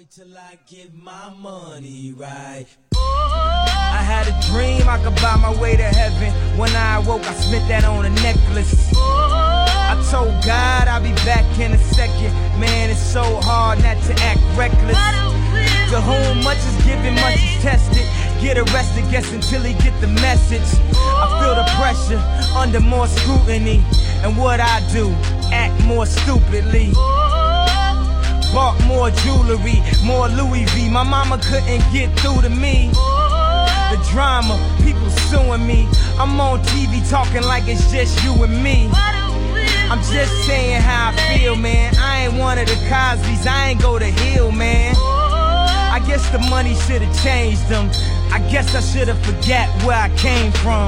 Wait till I get my money right. I had a dream I could buy my way to heaven. When I awoke, I spent that on a necklace. I told God I'll be back in a second. Man, it's so hard not to act reckless. To whom much is given, much is tested. Get arrested, guess until he get the message. I feel the pressure under more scrutiny. And what I do, act more stupidly. Bought more jewelry, more Louis V. My mama couldn't get through to me. The drama, people suing me. I'm on TV talking like it's just you and me. I'm just saying how I feel, man. I ain't one of the Cosbys, I ain't go to Hill, man. I guess the money should've changed them. I guess I should've forgot where I came from.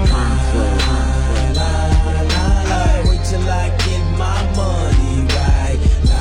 Wait till I get my money right.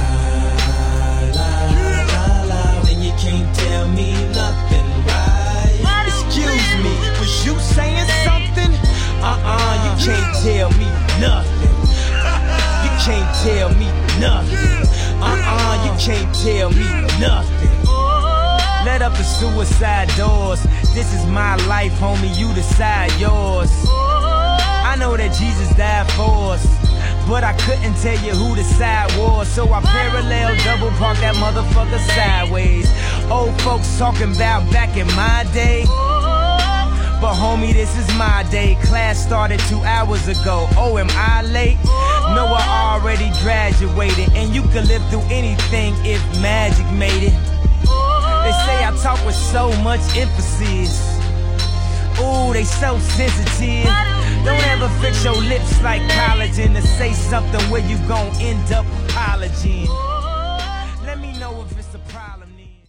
Then you can't tell me nothing, right? Excuse me, was you saying something? You can't tell me nothing. You can't tell me nothing. You can't tell me nothing. Let up the suicide doors. This is my life, homie, you decide yours. I know that Jesus died for us, but I couldn't tell you who the side was. So I parallel double park that motherfucker sideways. Old folks talking about back in my day, but homie, this is my day. Class started 2 hours ago. Oh, am I late? No, I already graduated. And you could live through anything if magic made it. They say I talk with so much emphasis. Ooh, they so sensitive. Don't ever fix your lips like collagen to say something where you gon' end up apologizing.